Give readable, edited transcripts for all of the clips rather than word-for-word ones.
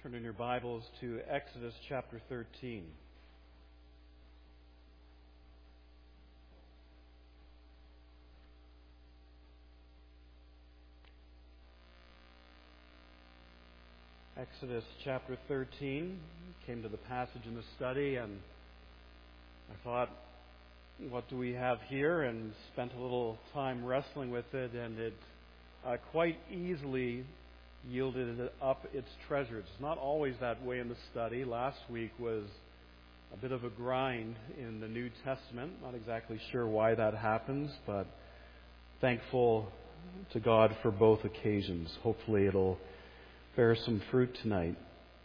Turn in your Bibles to Exodus chapter 13. Exodus chapter 13. Came to the passage in the study, and I thought, what do we have here? And spent a little time wrestling with it, and it quite easily yielded up its treasures. It's not always that way in the study. Last week was a bit of a grind in the New Testament. Not exactly sure why that happens, but thankful to God for both occasions. Hopefully it'll bear some fruit tonight.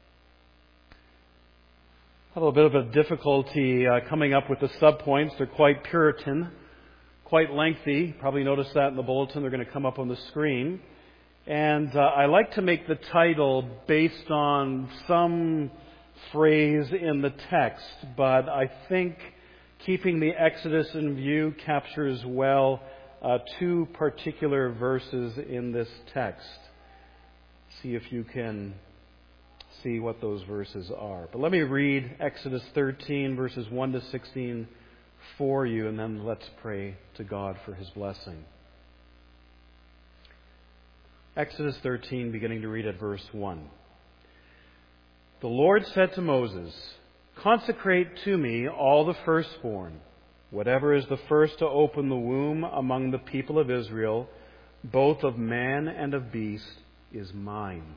I have a bit of a difficulty coming up with the subpoints. They're quite Puritan, quite lengthy. Probably noticed that in the bulletin. They're going to come up on the screen. And I like to make the title based on some phrase in the text, but I think keeping the Exodus in view captures well two particular verses in this text. See if you can see what those verses are. But let me read Exodus 13, verses 1 to 16 for you, and then let's pray to God for His blessing. Exodus 13, beginning to read at verse 1. The Lord said to Moses, "Consecrate to me all the firstborn. Whatever is the first to open the womb among the people of Israel, both of man and of beast, is mine."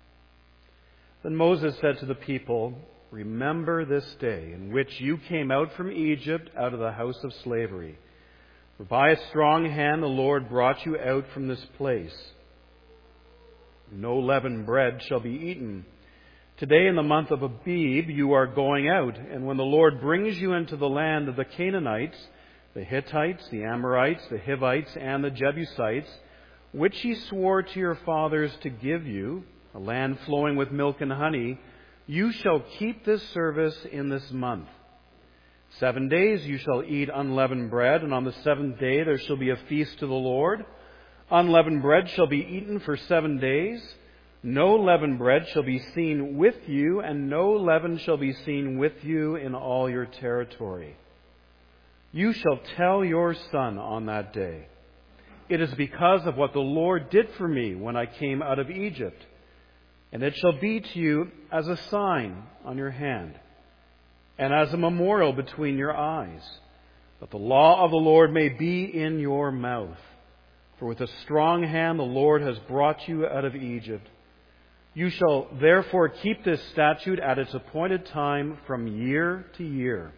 Then Moses said to the people, "Remember this day in which you came out from Egypt, out of the house of slavery. For by a strong hand the Lord brought you out from this place. No leavened bread shall be eaten. Today in the month of Abib you are going out, and when the Lord brings you into the land of the Canaanites, the Hittites, the Amorites, the Hivites, and the Jebusites, which He swore to your fathers to give you, a land flowing with milk and honey, you shall keep this service in this month. 7 days you shall eat unleavened bread, and on the seventh day there shall be a feast to the Lord. Unleavened bread shall be eaten for 7 days. No leavened bread shall be seen with you, and no leaven shall be seen with you in all your territory. You shall tell your son on that day, 'It is because of what the Lord did for me when I came out of Egypt.' And it shall be to you as a sign on your hand, and as a memorial between your eyes, that the law of the Lord may be in your mouth. For with a strong hand the Lord has brought you out of Egypt. You shall therefore keep this statute at its appointed time from year to year.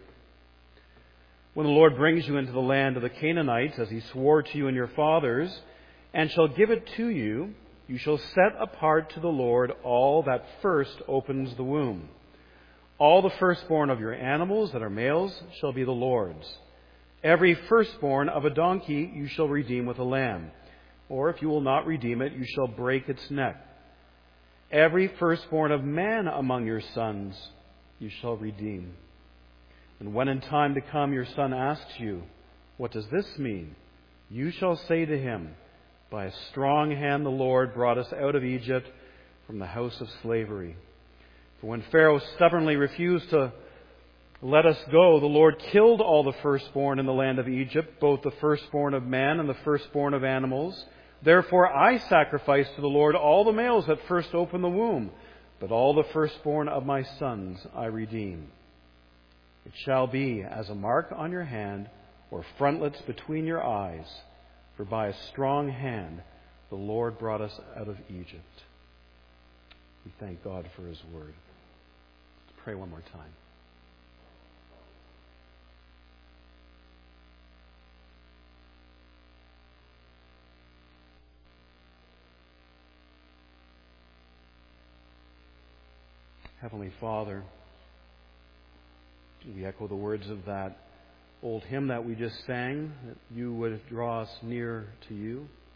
When the Lord brings you into the land of the Canaanites, as He swore to you and your fathers, and shall give it to you, you shall set apart to the Lord all that first opens the womb. All the firstborn of your animals that are males shall be the Lord's. Every firstborn of a donkey you shall redeem with a lamb. Or if you will not redeem it, you shall break its neck. Every firstborn of man among your sons you shall redeem. And when in time to come your son asks you, 'What does this mean?' you shall say to him, 'By a strong hand the Lord brought us out of Egypt from the house of slavery.' For when Pharaoh stubbornly refused to let us go, the Lord killed all the firstborn in the land of Egypt, both the firstborn of man and the firstborn of animals. Therefore I sacrifice to the Lord all the males that first open the womb, but all the firstborn of my sons I redeem. It shall be as a mark on your hand or frontlets between your eyes, for by a strong hand the Lord brought us out of Egypt." We thank God for His word. Let's pray one more time. Heavenly Father, we echo the words of that old hymn that we just sang, that you would draw us near to you.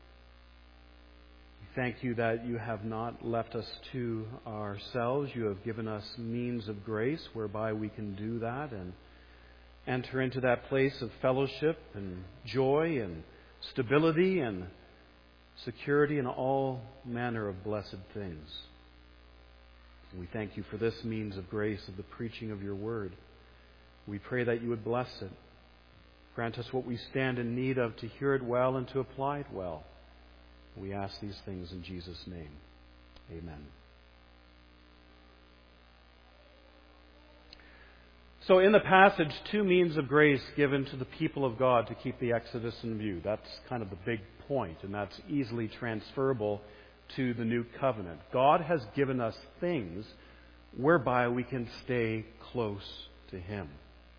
We thank you that you have not left us to ourselves. You have given us means of grace whereby we can do that and enter into that place of fellowship and joy and stability and security and all manner of blessed things. We thank you for this means of grace of the preaching of your word. We pray that you would bless it. Grant us what we stand in need of to hear it well and to apply it well. We ask these things in Jesus' name. Amen. So in the passage, two means of grace given to the people of God to keep the Exodus in view. That's kind of the big point, and that's easily transferable to the new covenant. God has given us things whereby we can stay close to Him,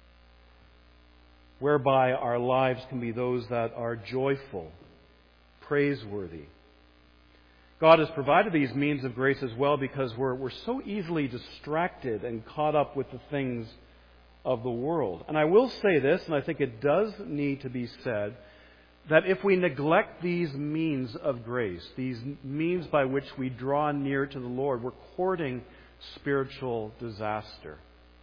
whereby our lives can be those that are joyful, praiseworthy. God has provided these means of grace as well because we're so easily distracted and caught up with the things of the world. And I will say this, and I think it does need to be said, that if we neglect these means of grace, these means by which we draw near to the Lord, we're courting spiritual disaster.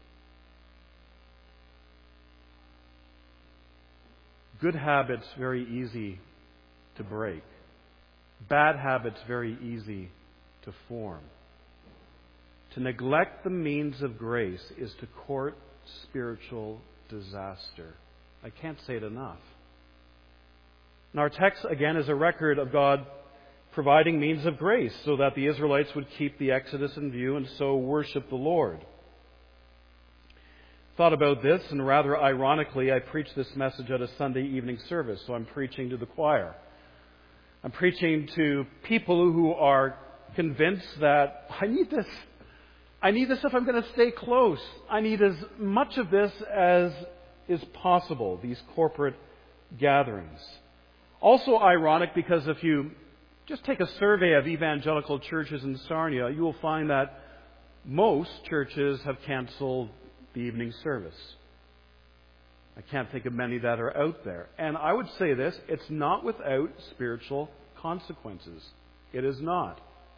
Good habits, very easy to break. Bad habits, very easy to form. To neglect the means of grace is to court spiritual disaster. I can't say it enough. And our text, again, is a record of God providing means of grace so that the Israelites would keep the Exodus in view and so worship the Lord. Thought about this, and rather ironically, I preached this message at a Sunday evening service, so I'm preaching to the choir. I'm preaching to people who are convinced that I need this. I need this if I'm going to stay close. I need as much of this as is possible, these corporate gatherings. Also ironic because if you just take a survey of evangelical churches in Sarnia, you will find that most churches have canceled the evening service. I can't think of many that are out there. And I would say this, it's not without spiritual consequences. It is not.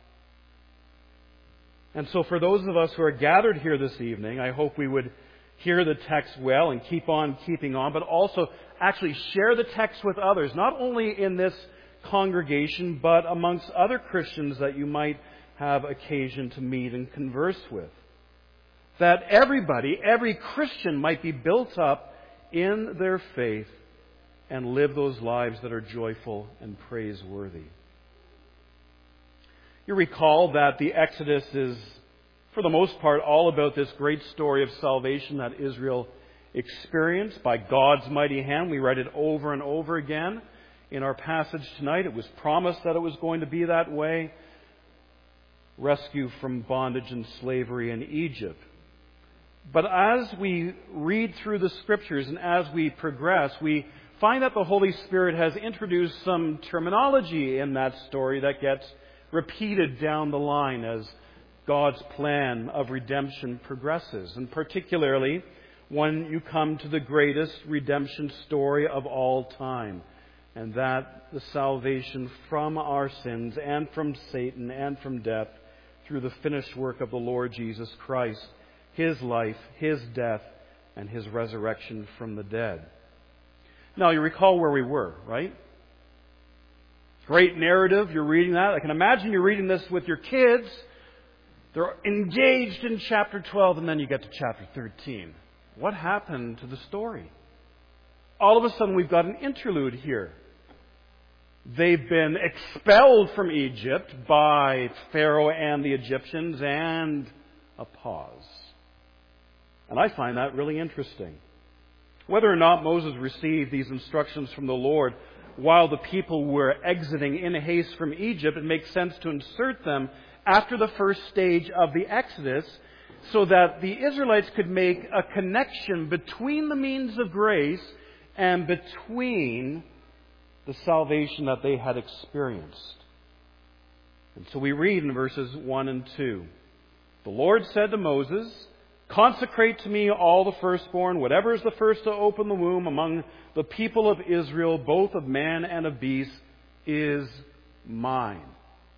And so for those of us who are gathered here this evening, I hope we would hear the text well and keep on keeping on, but also actually share the text with others, not only in this congregation, but amongst other Christians that you might have occasion to meet and converse with. That everybody, every Christian might be built up in their faith and live those lives that are joyful and praiseworthy. You recall that the Exodus is, for the most part, all about this great story of salvation that Israel experienced by God's mighty hand. We read it over and over again in our passage tonight. It was promised that it was going to be that way. Rescue from bondage and slavery in Egypt. But as we read through the Scriptures and as we progress, we find that the Holy Spirit has introduced some terminology in that story that gets repeated down the line as God's plan of redemption progresses. And particularly when you come to the greatest redemption story of all time, and that the salvation from our sins and from Satan and from death through the finished work of the Lord Jesus Christ, His life, His death, and His resurrection from the dead. Now, you recall where we were, right? Great narrative. You're reading that. I can imagine you're reading this with your kids. They're engaged in chapter 12, and then you get to chapter 13. What happened to the story? All of a sudden, we've got an interlude here. They've been expelled from Egypt by Pharaoh and the Egyptians, and a pause. And I find that really interesting. Whether or not Moses received these instructions from the Lord while the people were exiting in haste from Egypt, it makes sense to insert them after the first stage of the Exodus so that the Israelites could make a connection between the means of grace and between the salvation that they had experienced. And so we read in verses 1 and 2, "The Lord said to Moses, 'Consecrate to me all the firstborn, whatever is the first to open the womb among the people of Israel, both of man and of beast, is mine.'"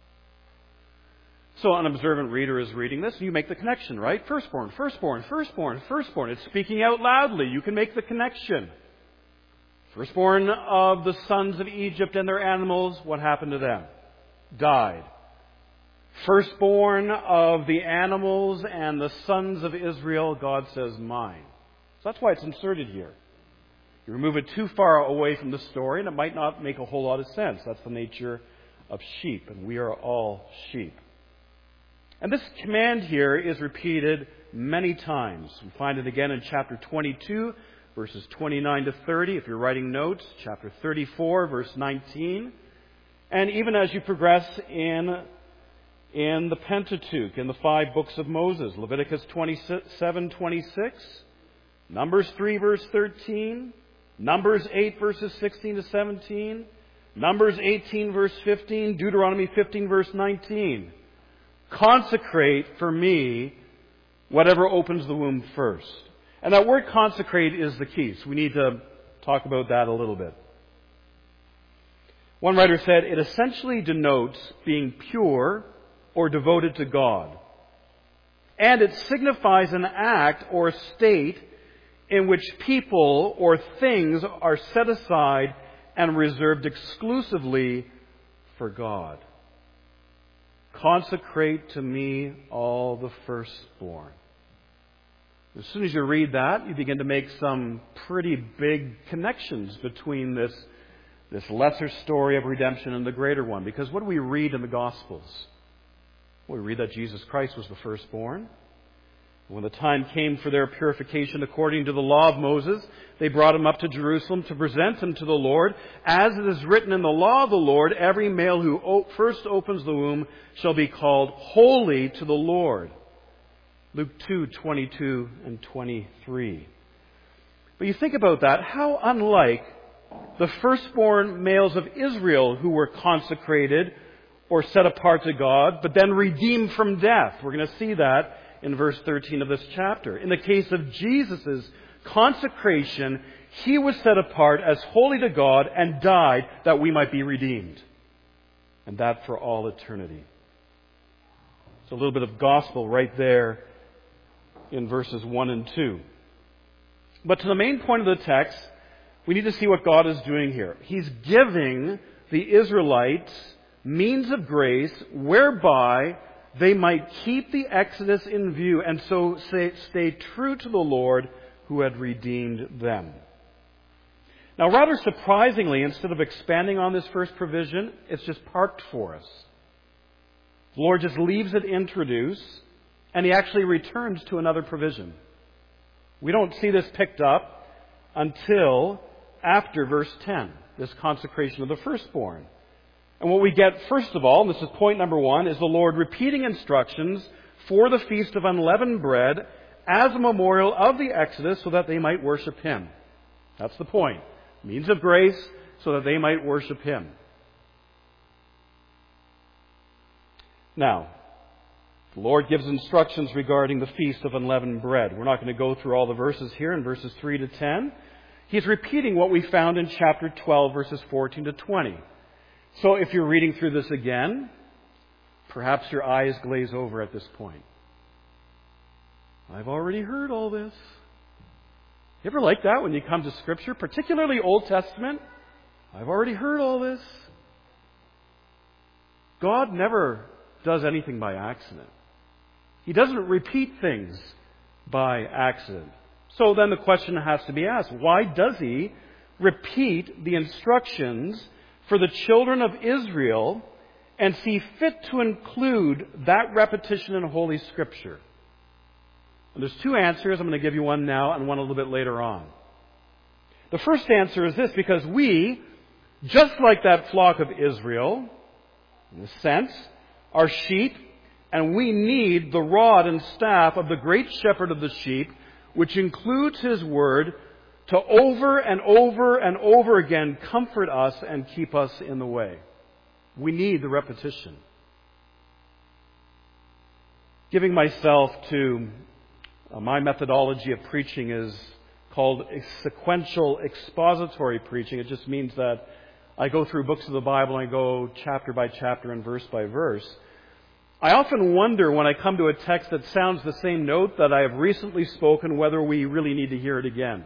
So an observant reader is reading this, and you make the connection, right? Firstborn, firstborn, firstborn, firstborn. It's speaking out loudly. You can make the connection. Firstborn of the sons of Egypt and their animals, what happened to them? Died. Firstborn of the animals and the sons of Israel, God says, mine. So that's why it's inserted here. You remove it too far away from the story, and it might not make a whole lot of sense. That's the nature of sheep, and we are all sheep. And this command here is repeated many times. We find it again in chapter 22, verses 29 to 30, if you're writing notes, chapter 34, verse 19. And even as you progress in the Pentateuch, in the 5 books of Moses, Leviticus 27:26, Numbers 3, verse 13, Numbers 8, verses 16 to 17, Numbers 18, verse 15, Deuteronomy 15, verse 19. Consecrate for me whatever opens the womb first. And that word consecrate is the key, so we need to talk about that a little bit. One writer said, it essentially denotes being pure or devoted to God. And it signifies an act or state in which people or things are set aside and reserved exclusively for God. Consecrate to me all the firstborn. As soon as you read that, you begin to make some pretty big connections between this lesser story of redemption and the greater one. Because what do we read in the Gospels? Well, we read that Jesus Christ was the firstborn. When the time came for their purification according to the law of Moses, they brought him up to Jerusalem to present him to the Lord. As it is written in the law of the Lord, every male who first opens the womb shall be called holy to the Lord. Luke 2:22 and 23. But you think about that, how unlike the firstborn males of Israel who were consecrated or set apart to God, but then redeemed from death. We're going to see that in verse 13 of this chapter. In the case of Jesus' consecration, he was set apart as holy to God and died that we might be redeemed. And that for all eternity. It's a little bit of gospel right there in verses 1 and 2. But to the main point of the text, we need to see what God is doing here. He's giving the Israelites means of grace whereby they might keep the Exodus in view and so stay true to the Lord who had redeemed them. Now, rather surprisingly, instead of expanding on this first provision, it's just parked for us. The Lord just leaves it introduced, and He actually returns to another provision. We don't see this picked up until after verse 10, this consecration of the firstborn. And what we get, first of all, and this is point number 1, is the Lord repeating instructions for the Feast of Unleavened Bread as a memorial of the Exodus so that they might worship Him. That's the point. Means of grace so that they might worship Him. Now, the Lord gives instructions regarding the Feast of Unleavened Bread. We're not going to go through all the verses here in verses 3 to 10. He's repeating what we found in chapter 12, verses 14 to 20. So if you're reading through this again, perhaps your eyes glaze over at this point. I've already heard all this. You ever like that when you come to Scripture, particularly Old Testament? I've already heard all this. God never does anything by accident. He doesn't repeat things by accident. So then the question has to be asked, why does He repeat the instructions for the children of Israel and see fit to include that repetition in Holy Scripture? And there's 2 answers. I'm going to give you one now and one a little bit later on. The first answer is this: because we, just like that flock of Israel, in a sense, are sheep, and we need the rod and staff of the great shepherd of the sheep, which includes His word, to over and over and over again comfort us and keep us in the way. We need the repetition. Giving myself to my methodology of preaching is called sequential expository preaching. It just means that I go through books of the Bible and I go chapter by chapter and verse by verse. I often wonder when I come to a text that sounds the same note that I have recently spoken, whether we really need to hear it again.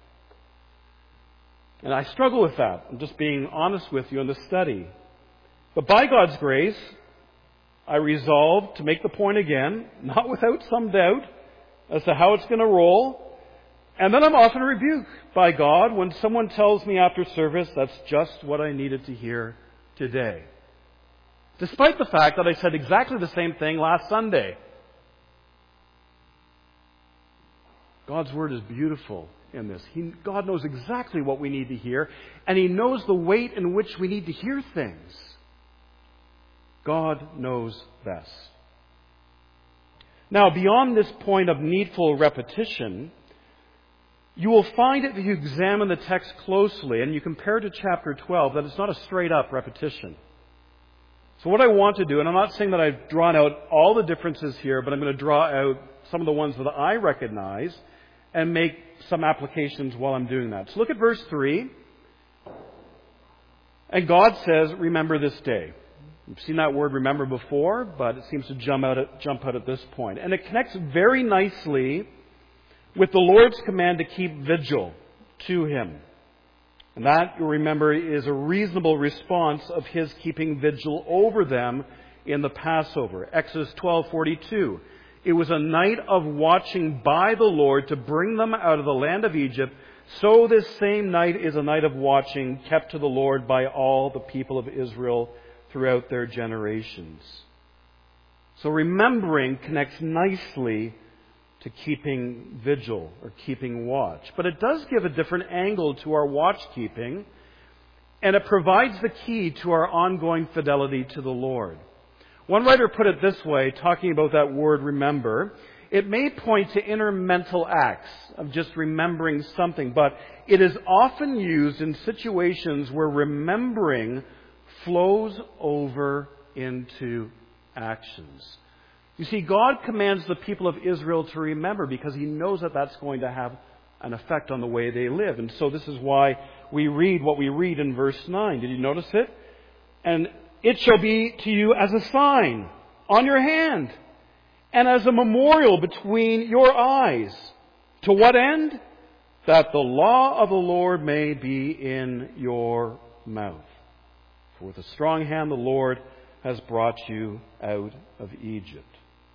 And I struggle with that. I'm just being honest with you in the study. But by God's grace, I resolve to make the point again, not without some doubt as to how it's going to roll. And then I'm often rebuked by God when someone tells me after service, that's just what I needed to hear today. Despite the fact that I said exactly the same thing last Sunday. God's Word is beautiful in this. God knows exactly what we need to hear, and He knows the weight in which we need to hear things. God knows best. Now, beyond this point of needful repetition, you will find it if you examine the text closely and you compare to chapter 12 that it's not a straight-up repetition. So what I want to do, and I'm not saying that I've drawn out all the differences here, but I'm going to draw out some of the ones that I recognize and make some applications while I'm doing that. So look at verse 3. And God says, remember this day. We've seen that word remember before, but it seems to jump out at this point. And it connects very nicely with the Lord's command to keep vigil to Him. And that, you'll remember, is a reasonable response of His keeping vigil over them in the Passover. Exodus 12:42. It was a night of watching by the Lord to bring them out of the land of Egypt. So this same night is a night of watching kept to the Lord by all the people of Israel throughout their generations. So remembering connects nicely to keeping vigil or keeping watch. But it does give a different angle to our watch keeping, and it provides the key to our ongoing fidelity to the Lord. One writer put it this way, talking about that word remember. It may point to inner mental acts of just remembering something, but it is often used in situations where remembering flows over into actions. You see, God commands the people of Israel to remember because He knows that that's going to have an effect on the way they live. And so this is why we read what we read in verse 9. Did you notice it? And it shall be to you as a sign on your hand and as a memorial between your eyes. To what end? That the law of the Lord may be in your mouth. For with a strong hand the Lord has brought you out of Egypt.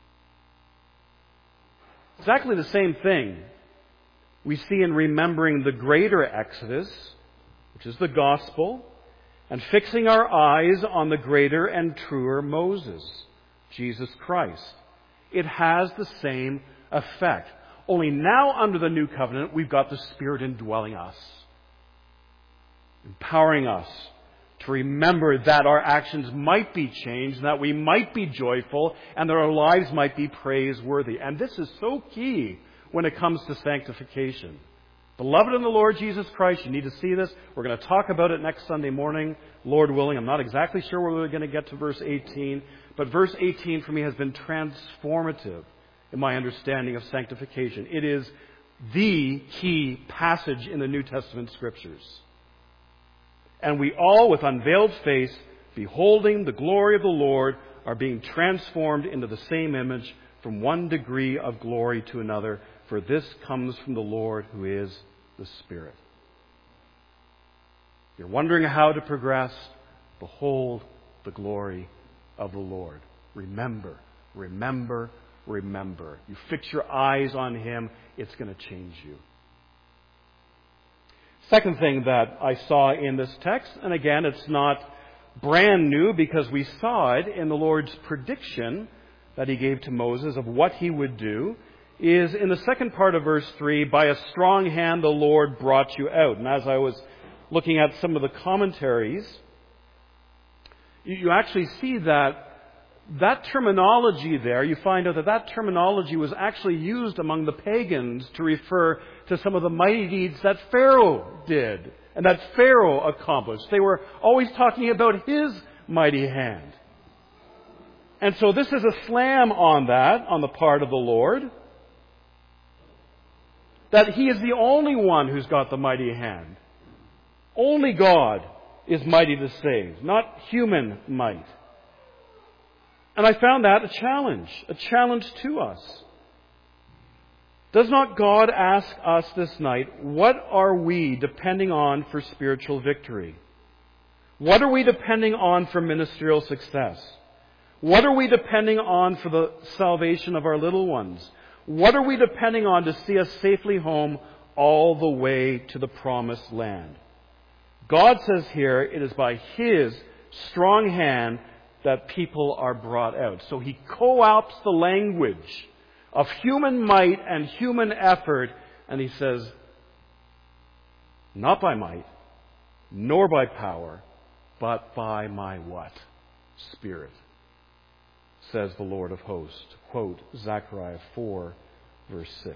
Exactly the same thing we see in remembering the greater Exodus, which is the gospel, and fixing our eyes on the greater and truer Moses, Jesus Christ. It has the same effect. Only now under the new covenant, we've got the Spirit indwelling us, empowering us to remember that our actions might be changed, that we might be joyful, and that our lives might be praiseworthy. And this is so key when it comes to sanctification. Beloved in the Lord Jesus Christ, you need to see this. We're going to talk about it next Sunday morning, Lord willing. I'm not exactly sure where we're going to get to verse 18, but verse 18 for me has been transformative in my understanding of sanctification. It is the key passage in the New Testament Scriptures. And we all, with unveiled face, beholding the glory of the Lord, are being transformed into the same image from one degree of glory to another. For this comes from the Lord who is the Spirit. You're wondering how to progress? Behold the glory of the Lord. Remember, remember, remember. You fix your eyes on Him, it's going to change you. Second thing that I saw in this text, and again, it's not brand new because we saw it in the Lord's prediction that He gave to Moses of what He would do, is in the second part of verse 3, by a strong hand the Lord brought you out. And as I was looking at some of the commentaries, you actually see that terminology there, you find out that terminology was actually used among the pagans to refer to some of the mighty deeds that Pharaoh did and that Pharaoh accomplished. They were always talking about his mighty hand. And so this is a slam on that, on the part of the Lord, that He is the only one who's got the mighty hand. Only God is mighty to save, not human might. And I found that a challenge to us. Does not God ask us this night, what are we depending on for spiritual victory? What are we depending on for ministerial success? What are we depending on for the salvation of our little ones? What are we depending on to see us safely home all the way to the promised land? God says here it is by His strong hand that people are brought out. So He co-opts the language of human might and human effort, and He says, not by might, nor by power, but by my what? Spirit, says the Lord of hosts. To quote Zechariah 4, verse 6.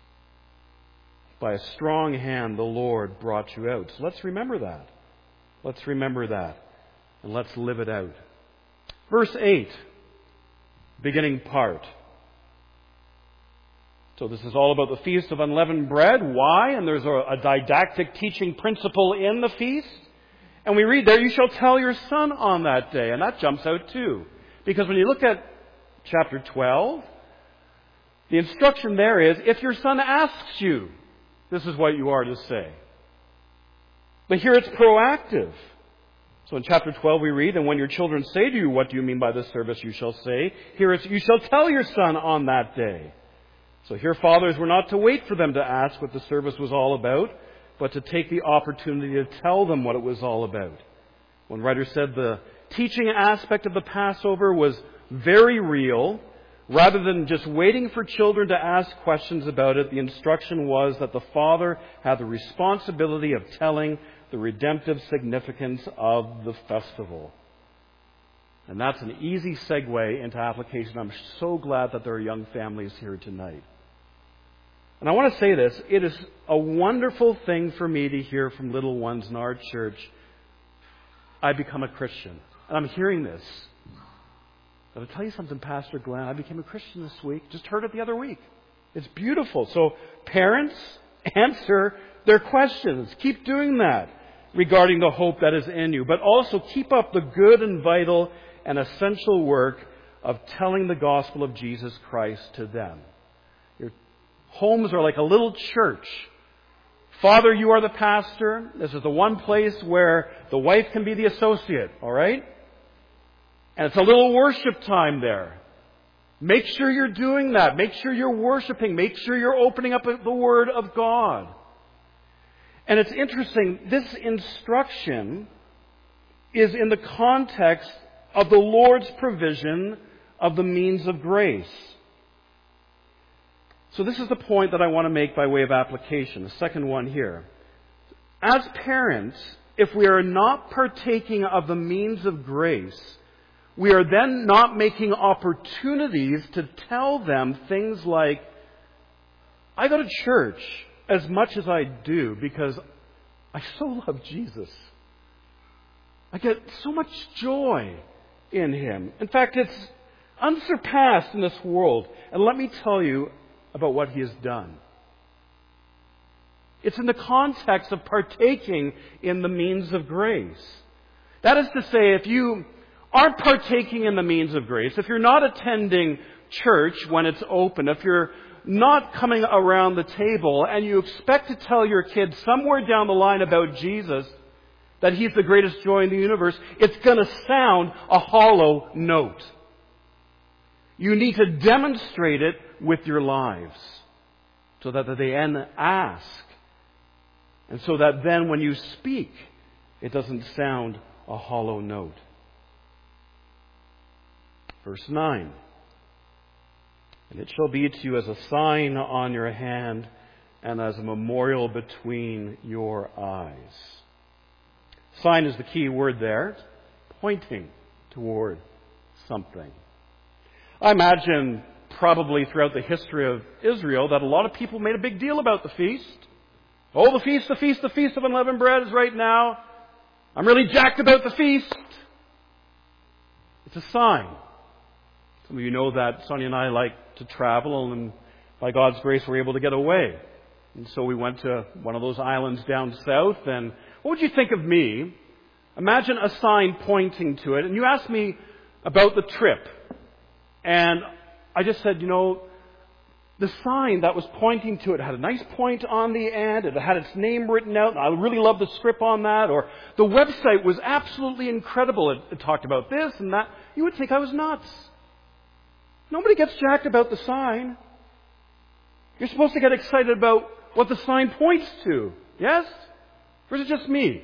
By a strong hand the Lord brought you out. So let's remember that. Let's remember that. And let's live it out. Verse 8, beginning part. So this is all about the Feast of Unleavened Bread. Why? And there's a didactic teaching principle in the feast. And we read there, you shall tell your son on that day. And that jumps out too. Because when you look at chapter 12, the instruction there is, if your son asks you, this is what you are to say. But here it's proactive. So in chapter 12 we read, and when your children say to you, what do you mean by this service, you shall say. Here it's, you shall tell your son on that day. So here fathers were not to wait for them to ask what the service was all about, but to take the opportunity to tell them what it was all about. One writer said the teaching aspect of the Passover was very real. Rather than just waiting for children to ask questions about it, the instruction was that the father had the responsibility of telling the redemptive significance of the festival. And that's an easy segue into application. I'm so glad that there are young families here tonight. And I want to say this. It is a wonderful thing for me to hear from little ones in our church, I become a Christian. And I'm hearing this. I'll tell you something, Pastor Glenn. I became a Christian this week. Just heard it the other week. It's beautiful. So parents, answer their questions. Keep doing that regarding the hope that is in you. But also keep up the good and vital and essential work of telling the gospel of Jesus Christ to them. Your homes are like a little church. Father, you are the pastor. This is the one place where the wife can be the associate. All right? And it's a little worship time there. Make sure you're doing that. Make sure you're worshiping. Make sure you're opening up the Word of God. And it's interesting, this instruction is in the context of the Lord's provision of the means of grace. So this is the point that I want to make by way of application. The second one here. As parents, if we are not partaking of the means of grace, we are then not making opportunities to tell them things like, I go to church as much as I do because I so love Jesus. I get so much joy in Him. In fact, it's unsurpassed in this world. And let me tell you about what He has done. It's in the context of partaking in the means of grace. That is to say, if you aren't partaking in the means of grace, if you're not attending church when it's open, if you're not coming around the table and you expect to tell your kids somewhere down the line about Jesus that He's the greatest joy in the universe, it's going to sound a hollow note. You need to demonstrate it with your lives so that they then ask. And so that then when you speak, it doesn't sound a hollow note. Verse 9. And it shall be to you as a sign on your hand and as a memorial between your eyes. Sign is the key word there, pointing toward something. I imagine probably throughout the history of Israel that a lot of people made a big deal about the feast. Oh, the feast of unleavened bread is right now. I'm really jacked about the feast. It's a sign. Some of you know that Sonia and I like to travel, and by God's grace we're able to get away. And so we went to one of those islands down south, and what would you think of me? Imagine a sign pointing to it, and you asked me about the trip. And I just said, The sign that was pointing to it had a nice point on the end. It had its name written out. I really love the script on that. Or the website was absolutely incredible. It talked about this and that. You would think I was nuts. Nobody gets jacked about the sign. You're supposed to get excited about what the sign points to. Yes? Or is it just me?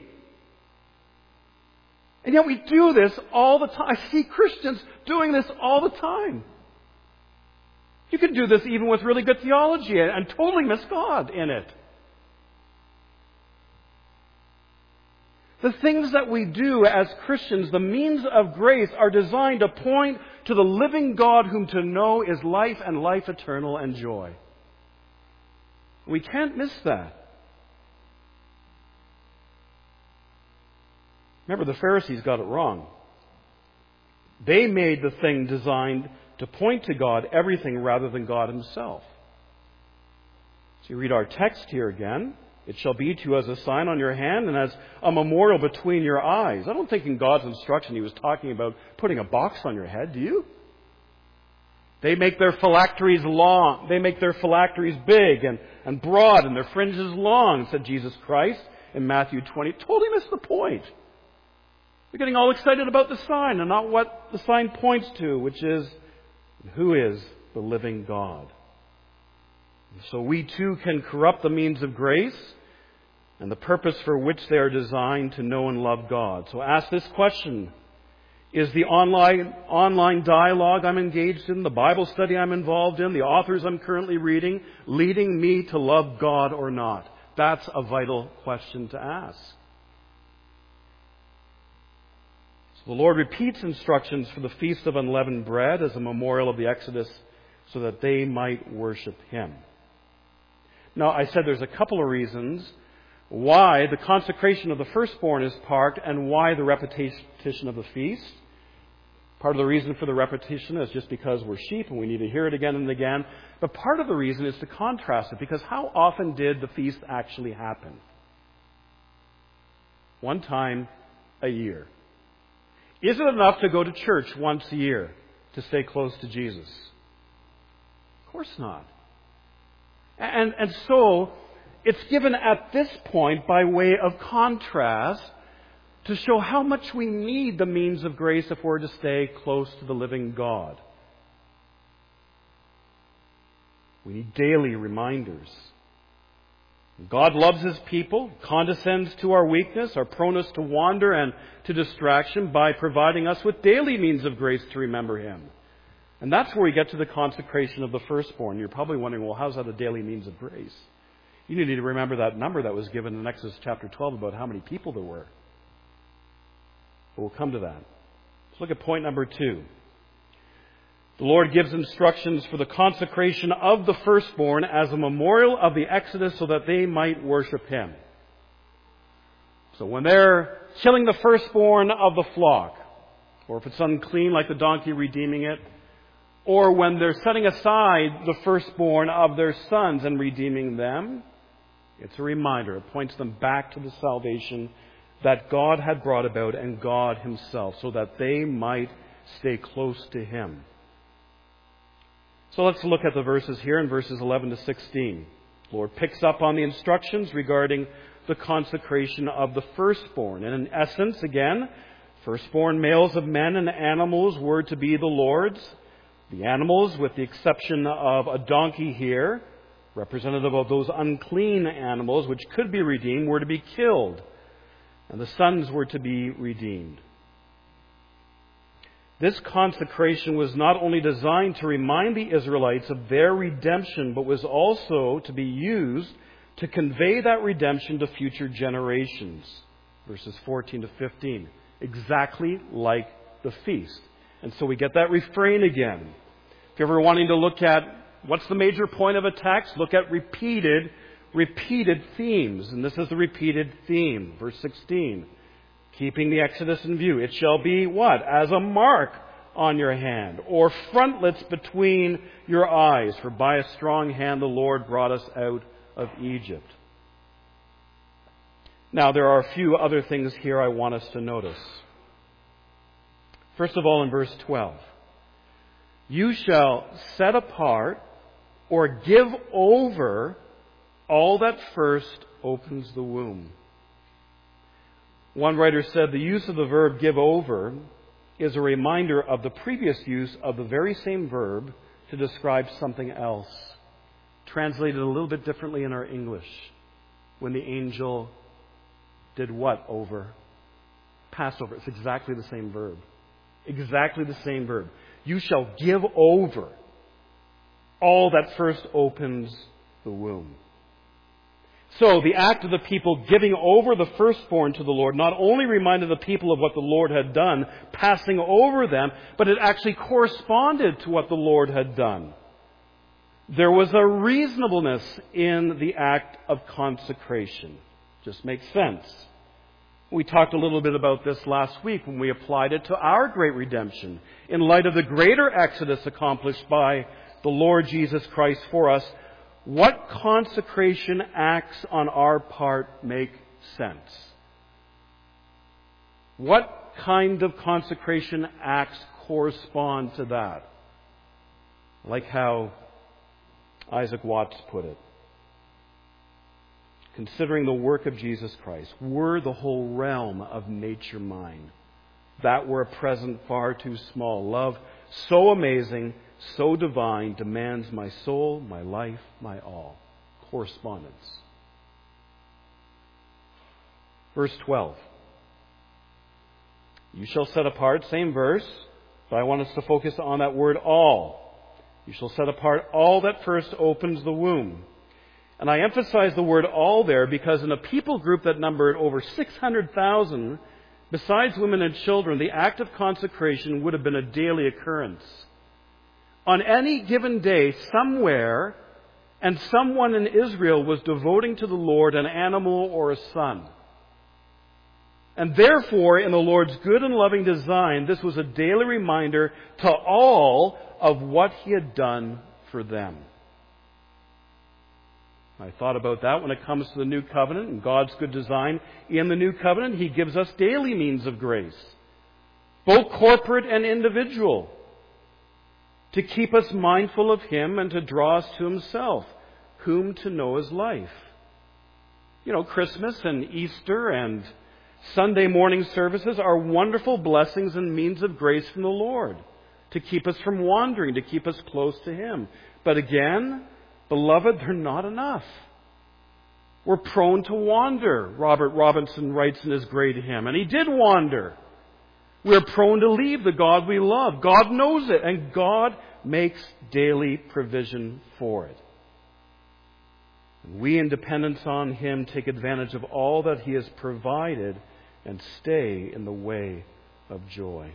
And yet we do this all the time. I see Christians doing this all the time. You can do this even with really good theology and totally miss God in it. The things that we do as Christians, the means of grace, are designed to point to the living God whom to know is life and life eternal and joy. We can't miss that. Remember, the Pharisees got it wrong. They made the thing designed to point to God everything rather than God Himself. So you read our text here again. It shall be to you as a sign on your hand and as a memorial between your eyes. I don't think in God's instruction He was talking about putting a box on your head, do you? They make their phylacteries long. They make their phylacteries big and broad and their fringes long, said Jesus Christ in Matthew 20. Totally missed the point. They're getting all excited about the sign and not what the sign points to, which is who is the living God. So we too can corrupt the means of grace and the purpose for which they are designed to know and love God. So ask this question. Is the online dialogue I'm engaged in, the Bible study I'm involved in, the authors I'm currently reading, leading me to love God or not? That's a vital question to ask. The Lord repeats instructions for the Feast of Unleavened Bread as a memorial of the Exodus so that they might worship Him. Now, I said there's a couple of reasons why the consecration of the firstborn is parked and why the repetition of the feast. Part of the reason for the repetition is just because we're sheep and we need to hear it again and again. But part of the reason is to contrast it, because how often did the feast actually happen? One time a year. Is it enough to go to church once a year to stay close to Jesus? Of course not. And so, it's given at this point by way of contrast to show how much we need the means of grace if we're to stay close to the living God. We need daily reminders. God loves His people, condescends to our weakness, our proneness to wander and to distraction by providing us with daily means of grace to remember Him. And that's where we get to the consecration of the firstborn. You're probably wondering, well, how's that a daily means of grace? You need to remember that number that was given in Exodus chapter 12 about how many people there were. But we'll come to that. Let's look at point number 2. The Lord gives instructions for the consecration of the firstborn as a memorial of the Exodus so that they might worship Him. So when they're killing the firstborn of the flock, or if it's unclean like the donkey, redeeming it, or when they're setting aside the firstborn of their sons and redeeming them, it's a reminder. It points them back to the salvation that God had brought about and God Himself, so that they might stay close to Him. So let's look at the verses here in verses 11 to 16. The Lord picks up on the instructions regarding the consecration of the firstborn. And in essence, again, firstborn males of men and animals were to be the Lord's. The animals, with the exception of a donkey here, representative of those unclean animals which could be redeemed, were to be killed. And the sons were to be redeemed. This consecration was not only designed to remind the Israelites of their redemption, but was also to be used to convey that redemption to future generations. Verses 14 to 15. Exactly like the feast. And so we get that refrain again. If you're ever wanting to look at what's the major point of a text, look at repeated themes. And this is the repeated theme. Verse 16. Keeping the Exodus in view. It shall be what? As a mark on your hand, or frontlets between your eyes. For by a strong hand the Lord brought us out of Egypt. Now, there are a few other things here I want us to notice. First of all, in verse 12. You shall set apart or give over all that first opens the womb. One writer said the use of the verb give over is a reminder of the previous use of the very same verb to describe something else. Translated a little bit differently in our English. When the angel did what over? Passover. It's exactly the same verb. Exactly the same verb. You shall give over all that first opens the womb. So the act of the people giving over the firstborn to the Lord not only reminded the people of what the Lord had done, passing over them, but it actually corresponded to what the Lord had done. There was a reasonableness in the act of consecration. Just makes sense. We talked a little bit about this last week when we applied it to our great redemption. In light of the greater exodus accomplished by the Lord Jesus Christ for us, what consecration acts on our part make sense? What kind of consecration acts correspond to that? Like how Isaac Watts put it. Considering the work of Jesus Christ, were the whole realm of nature mine, that were a present far too small. Love so amazing, so divine, demands my soul, my life, my all. Correspondence. Verse 12. You shall set apart, same verse, but I want us to focus on that word all. You shall set apart all that first opens the womb. And I emphasize the word all there because in a people group that numbered over 600,000, besides women and children, the act of consecration would have been a daily occurrence. On any given day, somewhere, and someone in Israel was devoting to the Lord an animal or a son. And therefore, in the Lord's good and loving design, this was a daily reminder to all of what He had done for them. I thought about that when it comes to the New Covenant and God's good design. In the New Covenant, He gives us daily means of grace, both corporate and individual, to keep us mindful of Him and to draw us to Himself, whom to know as life. You know, Christmas and Easter and Sunday morning services are wonderful blessings and means of grace from the Lord to keep us from wandering, to keep us close to Him. But again, beloved, they're not enough. We're prone to wander, Robert Robinson writes in his great hymn, and he did wander. We're prone to leave the God we love. God knows it, and God makes daily provision for it. And we, in dependence on Him, take advantage of all that He has provided and stay in the way of joy.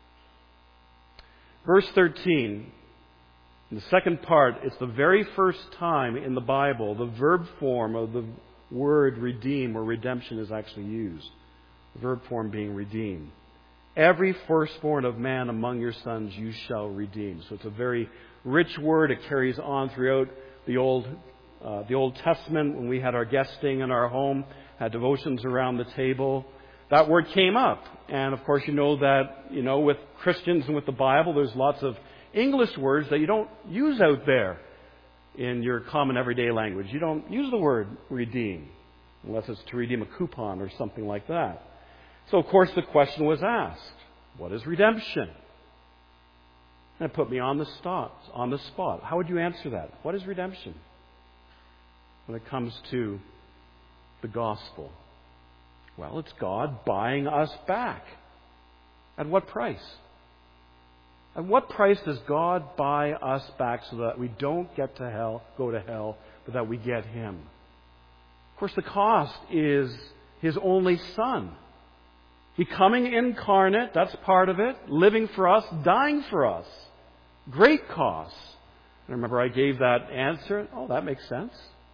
Verse 13, in the second part, it's the very first time in the Bible the verb form of the word redeem or redemption is actually used. The verb form being redeem. Every firstborn of man among your sons you shall redeem. So it's a very rich word. It carries on throughout the Old Testament. When we had our guesting in our home, had devotions around the table, that word came up. And of course, you know that, with Christians and with the Bible, there's lots of English words that you don't use out there in your common everyday language. You don't use the word redeem unless it's to redeem a coupon or something like that. So, of course, the question was asked, what is redemption? And it put me on the spot. How would you answer that? What is redemption when it comes to the gospel? Well, it's God buying us back. At what price? At what price does God buy us back so that we don't go to hell, but that we get Him? Of course, the cost is His only Son. Becoming incarnate, that's part of it. Living for us, dying for us. Great cost. And remember, I gave that answer. Oh, that makes sense.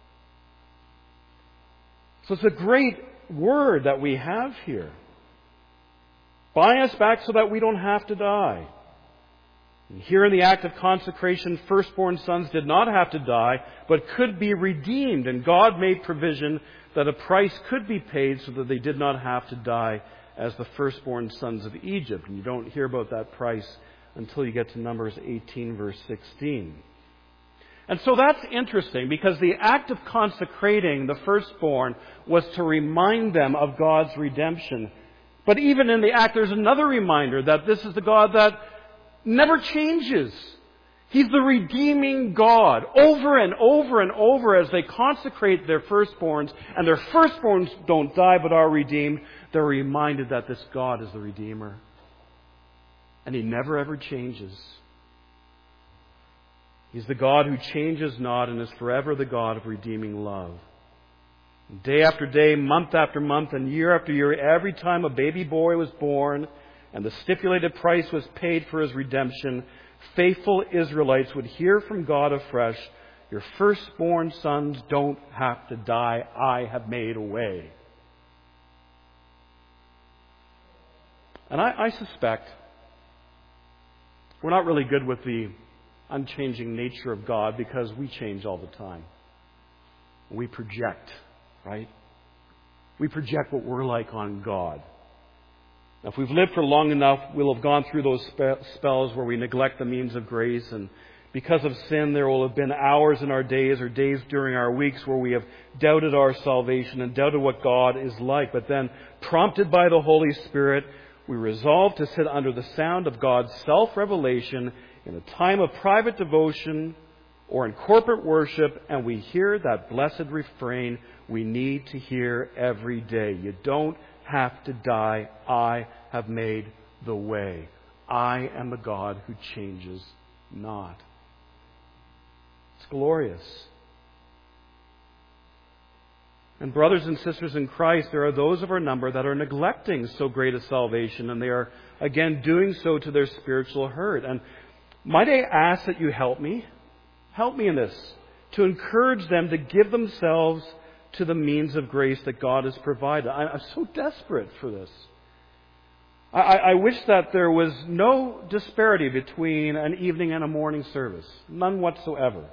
So it's a great word that we have here. Buy us back so that we don't have to die. And here in the act of consecration, firstborn sons did not have to die, but could be redeemed. And God made provision that a price could be paid so that they did not have to die as the firstborn sons of Egypt. And you don't hear about that price until you get to Numbers 18, verse 16. And so that's interesting, because the act of consecrating the firstborn was to remind them of God's redemption. But even in the act, there's another reminder that this is the God that never changes. He's the redeeming God. Over and over and over, as they consecrate their firstborns, and their firstborns don't die but are redeemed, they're reminded that this God is the Redeemer. And He never ever changes. He's the God who changes not and is forever the God of redeeming love. Day after day, month after month, and year after year, every time a baby boy was born and the stipulated price was paid for his redemption, faithful Israelites would hear from God afresh, "Your firstborn sons don't have to die. I have made a way." And I suspect we're not really good with the unchanging nature of God, because we change all the time. We project, right? We project what we're like on God. Now, if we've lived for long enough, we'll have gone through those spells where we neglect the means of grace, and because of sin, there will have been hours in our days or days during our weeks where we have doubted our salvation and doubted what God is like. But then, prompted by the Holy Spirit, we resolve to sit under the sound of God's self-revelation in a time of private devotion or in corporate worship, and we hear that blessed refrain we need to hear every day. You don't have to die. I have made the way. I am the God who changes not. It's glorious. And brothers and sisters in Christ, there are those of our number that are neglecting so great a salvation, and they are, again, doing so to their spiritual hurt. And might I ask that you help me? Help me in this. To encourage them to give themselves to the means of grace that God has provided. I'm so desperate for this. I wish that there was no disparity between an evening and a morning service. None whatsoever.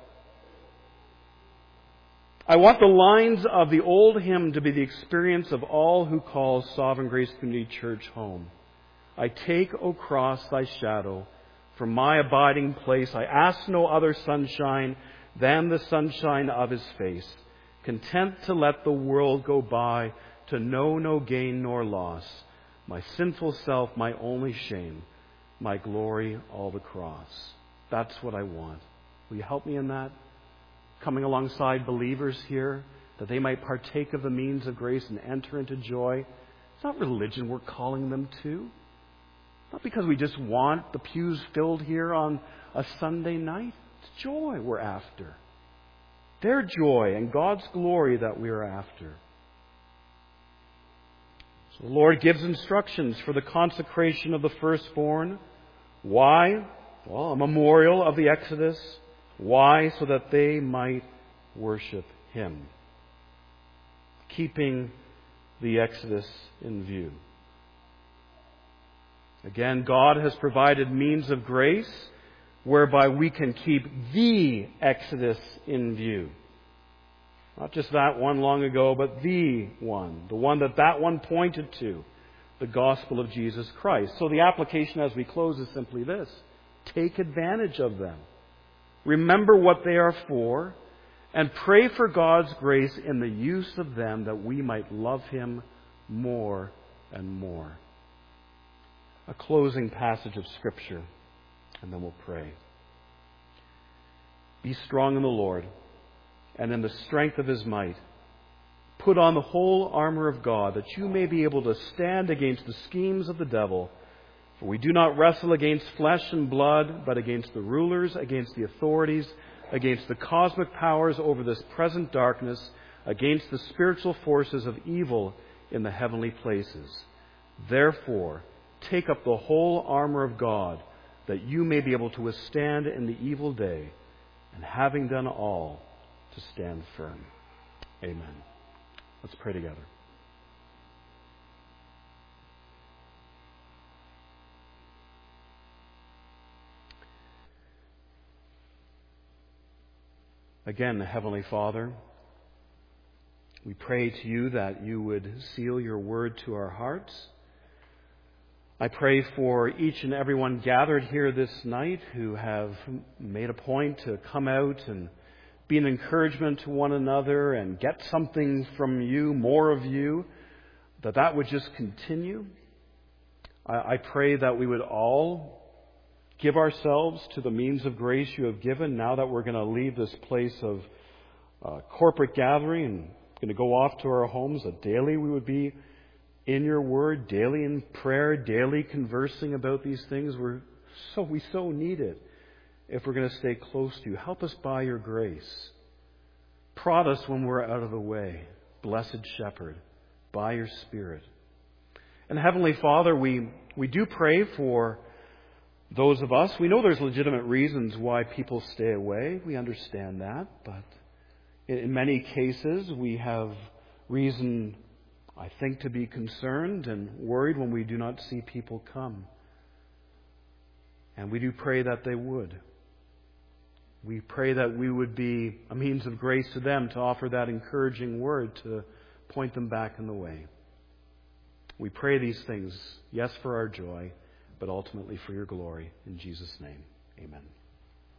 I want the lines of the old hymn to be the experience of all who call Sovereign Grace Community Church home. I take, O cross, thy shadow from my abiding place. I ask no other sunshine than the sunshine of His face. Content to let the world go by, to know no gain nor loss. My sinful self, my only shame, my glory, all the cross. That's what I want. Will you help me in that? Coming alongside believers here, that they might partake of the means of grace and enter into joy. It's not religion we're calling them to. Not because we just want the pews filled here on a Sunday night. It's joy we're after. Their joy and God's glory that we are after. So the Lord gives instructions for the consecration of the firstborn. Why? Well, a memorial of the Exodus. Why? So that they might worship Him. Keeping the Exodus in view. Again, God has provided means of grace whereby we can keep the Exodus in view. Not just that one long ago, but the one that one pointed to, the gospel of Jesus Christ. So the application as we close is simply this: take advantage of them. Remember what they are for, and pray for God's grace in the use of them, that we might love Him more and more. A closing passage of Scripture, and then we'll pray. Be strong in the Lord, and in the strength of His might. Put on the whole armor of God, that you may be able to stand against the schemes of the devil. For we do not wrestle against flesh and blood, but against the rulers, against the authorities, against the cosmic powers over this present darkness, against the spiritual forces of evil in the heavenly places. Therefore, take up the whole armor of God, that you may be able to withstand in the evil day, and having done all, to stand firm. Amen. Let's pray together. Again, Heavenly Father, we pray to you that you would seal your word to our hearts, I pray for each and everyone gathered here this night who have made a point to come out and be an encouragement to one another and get something from you, more of you, that would just continue. I pray that we would all give ourselves to the means of grace you have given now that we're going to leave this place of corporate gathering and going to go off to our homes, that daily we would be in your word, daily in prayer, daily conversing about these things. We so need it if we're going to stay close to you. Help us by your grace. Prod us when we're out of the way, blessed Shepherd, by your Spirit. And Heavenly Father, we do pray for those of us. We know there's legitimate reasons why people stay away. We understand that. But in many cases, we have reason, I think, to be concerned and worried when we do not see people come. And we do pray that they would. We pray that we would be a means of grace to them, to offer that encouraging word, to point them back in the way. We pray these things, yes, for our joy, but ultimately for your glory. In Jesus' name, amen.